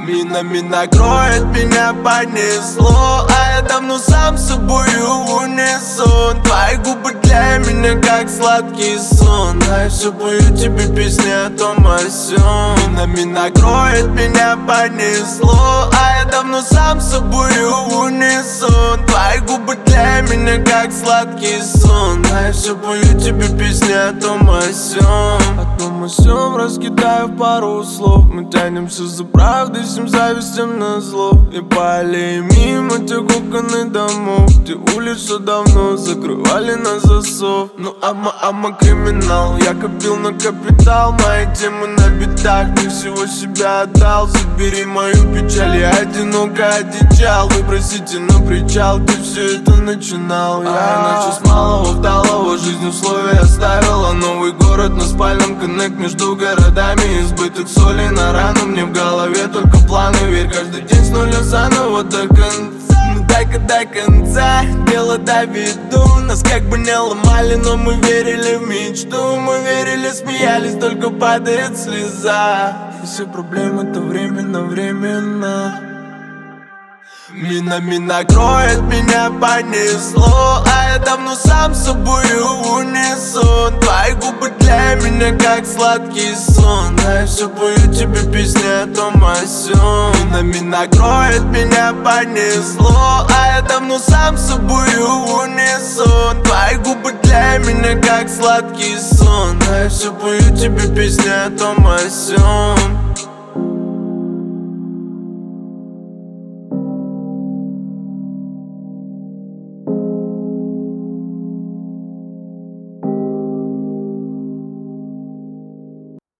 Минами накроет, меня понесло, а я давно сам с собою в унисон. Твои губы для меня как сладкий сон, а я все пою тебе песни о том о сём. Минами накроет, меня понесло, а я давно сам с собою в унисон. Твои губы для меня как сладкий сон, а я все пою тебе песни о том о сём. О том о сём раскидаю пару слов. Мы тянемся за правдой, всем завистям назло. И по аллее мимо тех окон и домов, где улицу давно закрывали на засов. Ну ама криминал, я копил на капитал. Мои темы на битах, не всего себя отдал. Забери мою печаль, я одиноко одичал. Выбросите на причал, где все это начинал. Я иначе с малого вдалого жизнь условия оставила. Новый город на спальном, коннект между городами. Избыток соли на рану, мне в голове только планы. Верь, каждый день с нуля заново до конца. Ну дай-ка до конца, дело доведу. Нас как бы не ломали, но мы верили в мечту. Мы верили, смеялись, только падает слеза. И все проблемы-то временно. Минами накроет, меня понесло, а я давно сам с собою в унисон. Твои губы для меня как сладкий сон, а я все пою тебе песни о том о сём. Минами накроет, меня понесло, а я давно сам с собою в унисон. Твои губы для меня как сладкий сон, а я все пою тебе песни о том о сём.